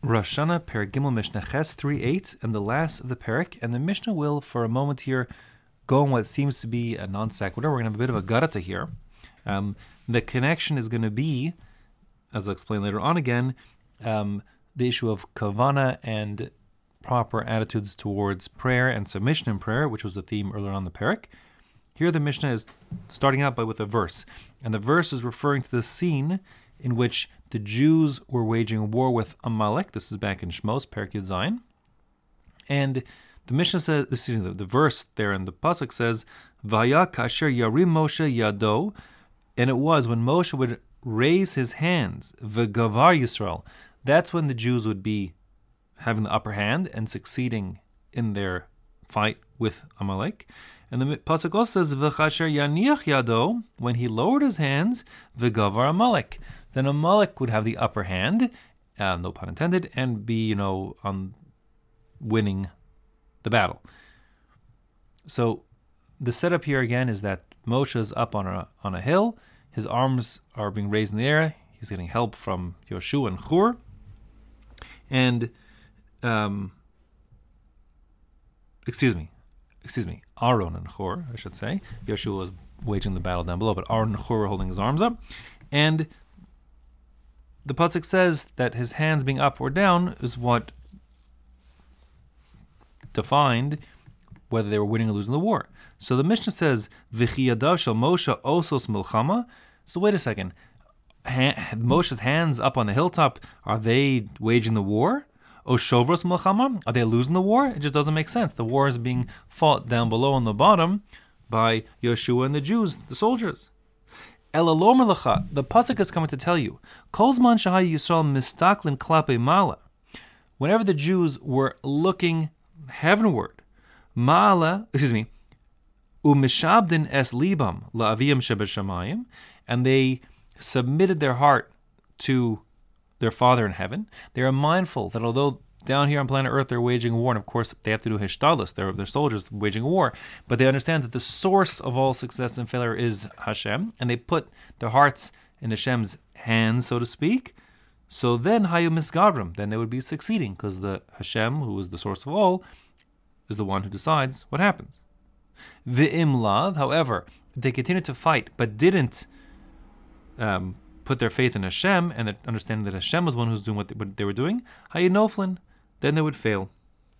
Rosh Hashanah, Perek Gimel, Mishnah Ches 3:8, and the last of the Perek. And the Mishnah will, for a moment here, go on what seems to be a non sequitur. We're going to have a bit of a garata here. The connection is going to be, as I'll explain later on again, the issue of kavana and proper attitudes towards prayer and submission in prayer, which was the theme earlier on the Perek. Here the Mishnah is starting out with a verse. And the verse is referring to the scene in which the Jews were waging war with Amalek. This is back in Shmos, Perek Yud Zayin. And the Mishnah says, the verse there in the pasuk says, "Vaya kasher yarim Moshe yado," and it was when Moshe would raise his hands, v'gavar Yisrael. That's when the Jews would be having the upper hand and succeeding in their fight with Amalek. And the pasuk also says, "V'chasher yaniach yado," when he lowered his hands, v'gavar Amalek. Then Amalek would have the upper hand, no pun intended, and be, on winning the battle. So the setup here again is that Moshe's up on a hill. His arms are being raised in the air. He's getting help from Yoshua and Hur. And, Aaron and Hur, I should say. Yoshua was waging the battle down below, but Aaron and Hur were holding his arms up. And the pasuk says that his hands being up or down is what defined whether they were winning or losing the war. So the Mishnah says, "V'chi yadav shel Moshe osos milchama." So wait a second. Moshe's hands up on the hilltop, are they waging the war? O shovros milchama? Are they losing the war? It just doesn't make sense. The war is being fought down below on the bottom by Yeshua and the Jews, the soldiers. Elalom lecha, the pasuk is coming to tell you, Kol zman shahay Yisrael mistaklin klape mala. Whenever the Jews were looking heavenward, umishabdin es libam la'aviyam shebeshamayim, and they submitted their heart to their Father in heaven. They are mindful that although down here on planet Earth they're waging war, and of course they have to do hishtadlus, they're soldiers waging a war, but they understand that the source of all success and failure is Hashem, and they put their hearts in Hashem's hands, so to speak. So then hayu misgabrim, then they would be succeeding, because the Hashem, who is the source of all, is the one who decides what happens. V'im lav, however, if they continued to fight but didn't put their faith in Hashem and understanding that Hashem was one who's doing what they were doing, hayu noflin, then they would fail.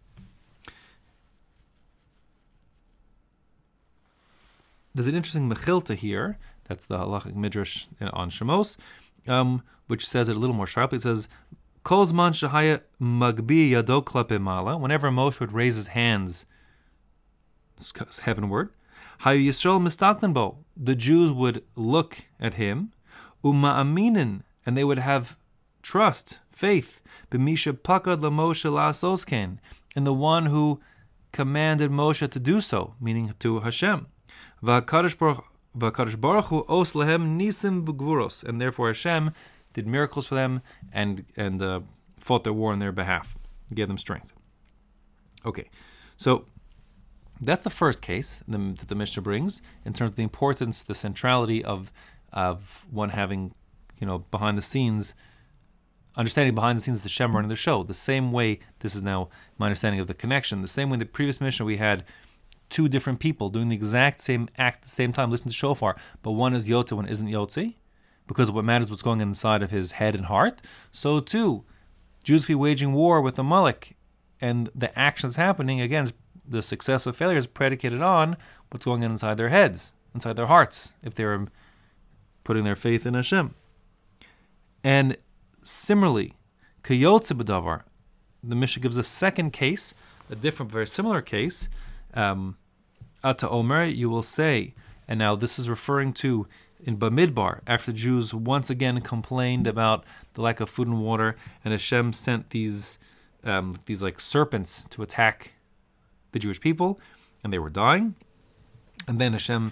There's an interesting mechilta here, that's the halachic midrash on Shemos, which says it a little more sharply. It says, Kol zman shehaya magbi yado klape mala, whenever Moshe would raise his hands heavenward, hayu Yisrael mistaklin bo, the Jews would look at him, uma'aminin, and they would have trust, faith, b'misha pakad laMoshe la'asosken, in the one who commanded Moshe to do so, meaning to Hashem. V'hakadosh Baruch Hu os lehem nisim v'gvuros, and therefore Hashem did miracles for them and fought their war on their behalf, gave them strength. Okay, so that's the first case that the Mishnah brings in terms of the importance, the centrality of one having, behind the scenes, understanding behind the scenes the Shem running the show. The same way, this is now my understanding of the connection, the same way in the previous Mishnah we had two different people doing the exact same act at the same time, listening to shofar, but one is Yotze, one isn't Yotze, because what matters is what's going on inside of his head and heart. So too, Jews be waging war with Amalek, and the actions happening, again, the success or failure is predicated on what's going on inside their heads, inside their hearts, if they're putting their faith in Hashem. And similarly, Kayotze b'davar, the Mishnah gives a second case, a different, very similar case. Ata Omer, you will say, and now this is referring to in Bamidbar, after the Jews once again complained about the lack of food and water, and Hashem sent these like serpents to attack the Jewish people, and they were dying. And then Hashem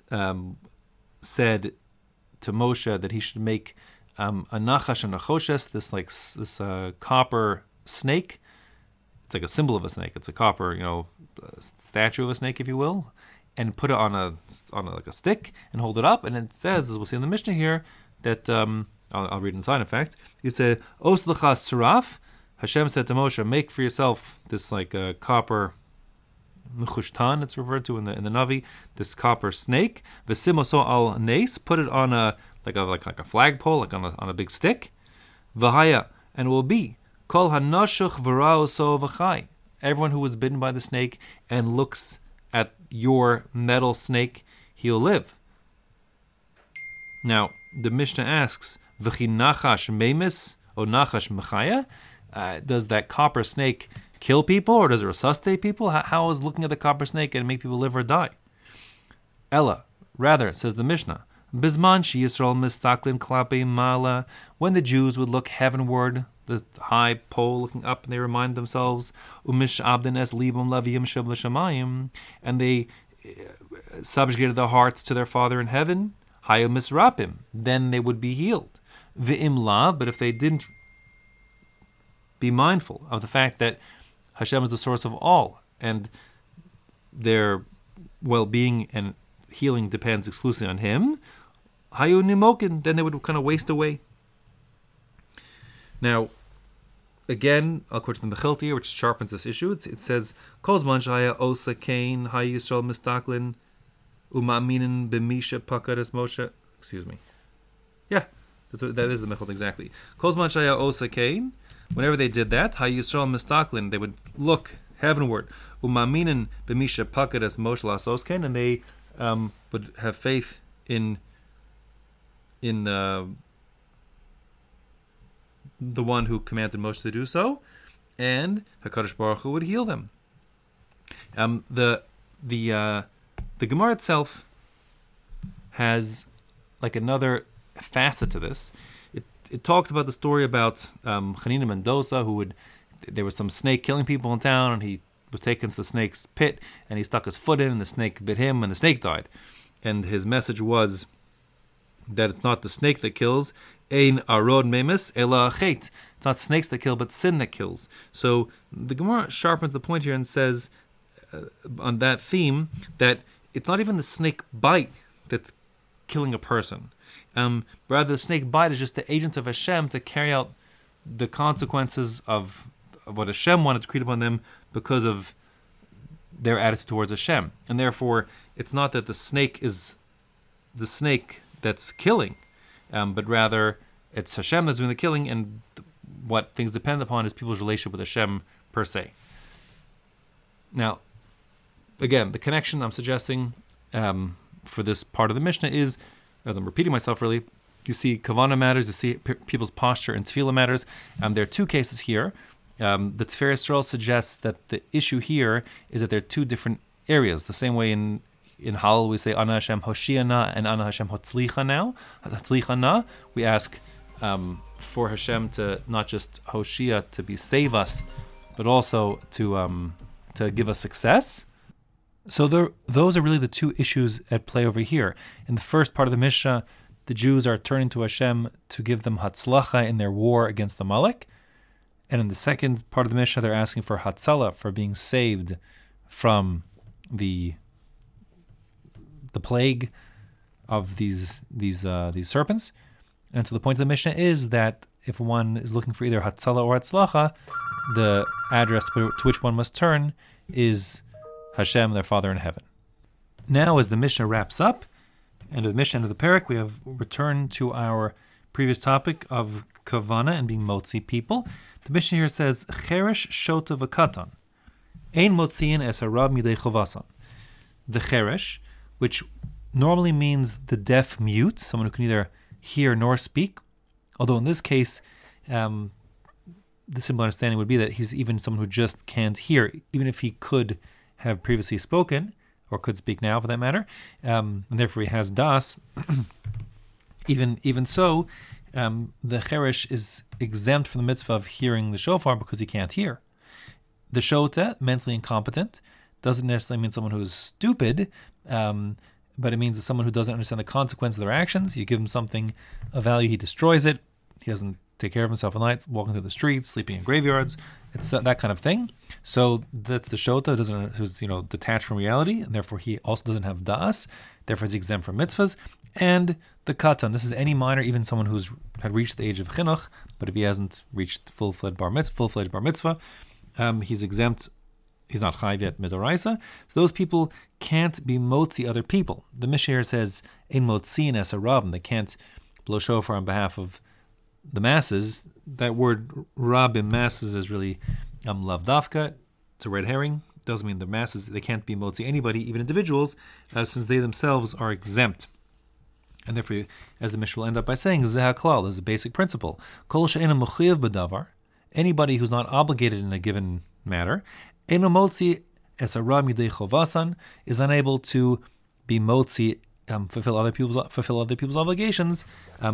said to Moshe that he should make a nachash and a choshes, this copper snake. It's like a symbol of a snake. It's a copper, statue of a snake, if you will, and put it on a stick and hold it up. And it says, as we'll see in the Mishnah here, that I'll read inside. In fact, it says, "Os l'cha saraf Hashem said to Moshe, make for yourself this like a copper Nechushtan, it's referred to in the Navi, this copper snake. V'simoso al nes, put it on a flagpole, like on a big stick. V'haya, and it will be kol hanashuch v'rao so v'chai. Everyone who was bitten by the snake and looks at your metal snake, he'll live. Now the Mishnah asks, v'chi nachash memis o nachash mechaya? Does that copper snake kill people, or does it resuscitate people? How is looking at the copper snake and make people live or die? Ella, rather, says the Mishnah, Bizman she Yisrael mistaklin klape mala, when the Jews would look heavenward, the high pole looking up, and they remind themselves, umish abden es libum laviyim sheb l'shamayim, and they subjugated their hearts to their Father in heaven, hayu misrapim, then they would be healed. V'im la, but if they didn't be mindful of the fact that Hashem is the source of all, and their well-being and healing depends exclusively on Him, hayu nimokin, then they would kind of waste away. Now, again, I'll quote the Mechilta here, which sharpens this issue. It says, Kol zman shaya osa kain hayu Yisrael mistaklin umaminin b'misha pakadas Moshe. Excuse me. Yeah, that is the Mechilta exactly. Kol zman shaya osa kain. Whenever they did that, hayu Yisrael mistaklin, they would look heavenward. Umaminin b'misha pakadas Moshe lasosken, and they would have faith in the one who commanded Moshe to do so, and HaKadosh Baruch Hu would heal them. The Gemara itself has like another facet to this. It talks about the story about Hanina Mendoza, there was some snake killing people in town, and he was taken to the snake's pit, and he stuck his foot in, and the snake bit him, and the snake died. And his message was that it's not the snake that kills, ein arod memes ela chet. It's not snakes that kill, but sin that kills. So the Gemara sharpens the point here and says, on that theme, that it's not even the snake bite that's killing a person. Rather, the snake bite is just the agent of Hashem to carry out the consequences of what Hashem wanted to create upon them because of their attitude towards Hashem. And therefore, it's not that the snake is the snake that's killing, but rather it's Hashem that's doing the killing, and what things depend upon is people's relationship with Hashem per se. Now, again, the connection I'm suggesting for this part of the Mishnah is, as I'm repeating myself really, you see Kavanah matters, you see people's posture and Tefillah matters. There are two cases here. The Tiferes Yisrael suggests that the issue here is that there are two different areas. The same way in Hallel we say Ana Hashem Hoshiana and Ana Hashem Hatzlichana. We ask for Hashem to not just Hoshia to save us, but also to give us success. So those are really the two issues at play over here. In the first part of the Mishnah, the Jews are turning to Hashem to give them Hatzlacha in their war against Amalek. And in the second part of the Mishnah, they're asking for Hatzalah, for being saved from the plague of these serpents. And so the point of the Mishnah is that if one is looking for either Hatzalah or Hatzlacha, the address to which one must turn is Hashem, their Father in heaven. Now, as the Mishnah wraps up, and at the Mishnah end of the parak, we have returned to our previous topic of Kavanah and being Motzi people. The Mishnah here says, Cheresh shota v'katan, ein motziin es harab midei chovasan. The Cheresh, which normally means the deaf mute, someone who can neither hear nor speak, although in this case, the simple understanding would be that he's even someone who just can't hear, even if he could have previously spoken, or could speak now for that matter, and therefore he has das. Even so, the Cheresh is exempt from the mitzvah of hearing the shofar because he can't hear. The shota, mentally incompetent, doesn't necessarily mean someone who is stupid, but it means someone who doesn't understand the consequence of their actions. You give him something of value, he destroys it. He doesn't take care of himself at night, walking through the streets, sleeping in graveyards. It's that kind of thing. So that's the shota, who's detached from reality, and therefore he also doesn't have da'as. Therefore he's exempt from mitzvahs. And the katan. This is any minor, even someone who's had reached the age of chinuch, but if he hasn't reached full-fledged bar mitzvah, he's exempt. He's not chayv yet midoraisa. So those people can't be motzi other people. The Mishnah says in motziin es a rabim. They can't blow shofar on behalf of the masses. That word rabim, masses, is really lav dafka. It's a red herring. Doesn't mean the masses. They can't be motzi anybody, even individuals, since they themselves are exempt. And therefore, as the Mishnah will end up by saying, zeh haklal is a basic principle. Kol she'ena mechuyev b'davar. Anybody who's not obligated in a given matter, eno motzi es a rab midei chovasan, is unable to be motzi, fulfill other people's obligations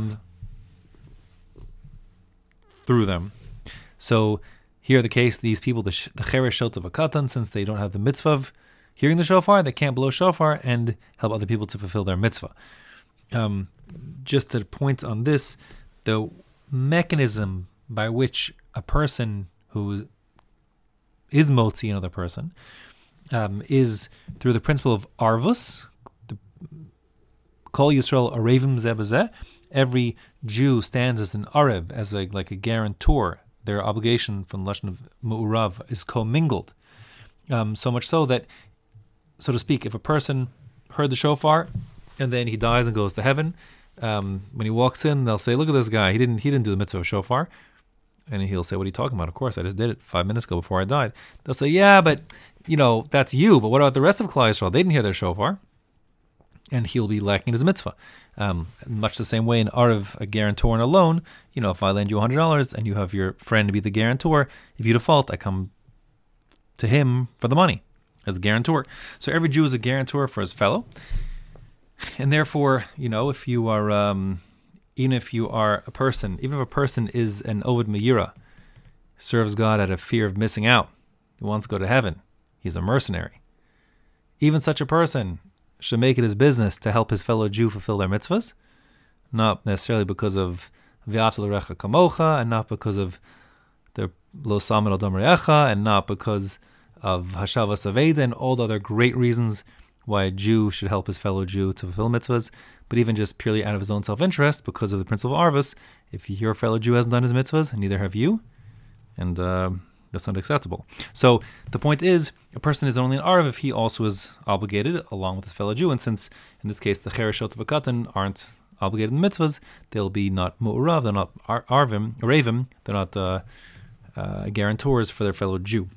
through them. So here the case, these people, the cheresh shot of a katan, since they don't have the mitzvah of hearing the shofar, they can't blow shofar and help other people to fulfill their mitzvah. Just to point on this, the mechanism by which a person who is motzi another person is through the principle of arvus. Kol Yisrael arevim zeh b'zeh. Every Jew stands as an arev, as like a guarantor. Their obligation from the lashon of mu'urav is commingled. So much so that, so to speak, if a person heard the shofar and then he dies and goes to heaven, when he walks in, they'll say, "Look at this guy. He didn't do the mitzvah of shofar." And he'll say, "What are you talking about? Of course, I just did it 5 minutes ago before I died." They'll say, "Yeah, but that's you. But what about the rest of Klal Yisrael? They didn't hear their shofar." And he'll be lacking his mitzvah. Much the same way in Arev, a guarantor and a loan, if I lend you $100 and you have your friend to be the guarantor, if you default, I come to him for the money as the guarantor. So every Jew is a guarantor for his fellow. And therefore, if you are, even if a person is an Ovid Meira, serves God out of fear of missing out, he wants to go to heaven, he's a mercenary. Even such a person should make it his business to help his fellow Jew fulfill their mitzvahs, not necessarily because of v'ahavta l'recha kamocha, and not because of the lo samin al dam re'echa, and not because of hashavas aveda, and all the other great reasons why a Jew should help his fellow Jew to fulfill mitzvahs, but even just purely out of his own self-interest, because of the principle of arvus. If your fellow Jew hasn't done his mitzvahs, and neither have you, and that's not acceptable. So the point is, a person is only an Arv if he also is obligated along with his fellow Jew. And since, in this case, the Chereshot of a Katan aren't obligated in mitzvahs, they'll be not Mu'urav, they're not Arevim, they're not guarantors for their fellow Jew.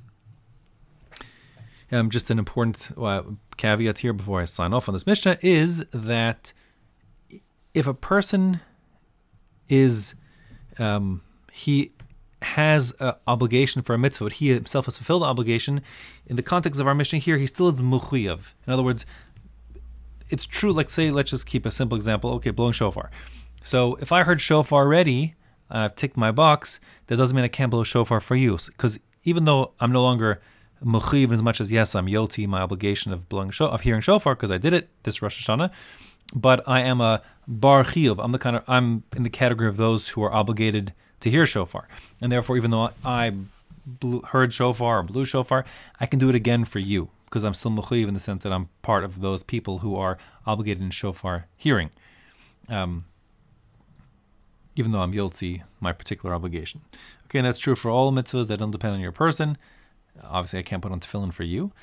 Just an important caveat here before I sign off on this Mishnah is that if a person is, he has an obligation for a mitzvah, but he himself has fulfilled the obligation, in the context of our Mishnah here, he still is mechuyev. In other words, it's true, let's just keep a simple example. Okay, blowing shofar. So if I heard shofar already, and I've ticked my box, that doesn't mean I can't blow shofar for you. Because even though I'm no longer mechuyev as much as, yes, I'm yoti, my obligation of of hearing shofar, because I did it this Rosh Hashanah, but I am a bar chiyuv. I'm in the category of those who are obligated to hear shofar. And therefore, even though I heard shofar or blew shofar, I can do it again for you, because I'm still mechuyev in the sense that I'm part of those people who are obligated in shofar hearing, even though I'm yotzi, my particular obligation. Okay, and that's true for all mitzvahs that don't depend on your person. Obviously, I can't put on tefillin for you,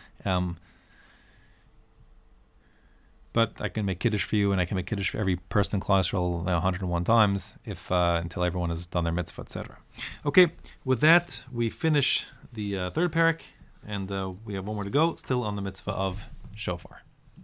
but I can make kiddush for you, and I can make kiddush for every person in Klal Yisrael 101 times until everyone has done their mitzvah, etc. Okay, with that, we finish the third parak, and we have one more to go, still on the mitzvah of shofar.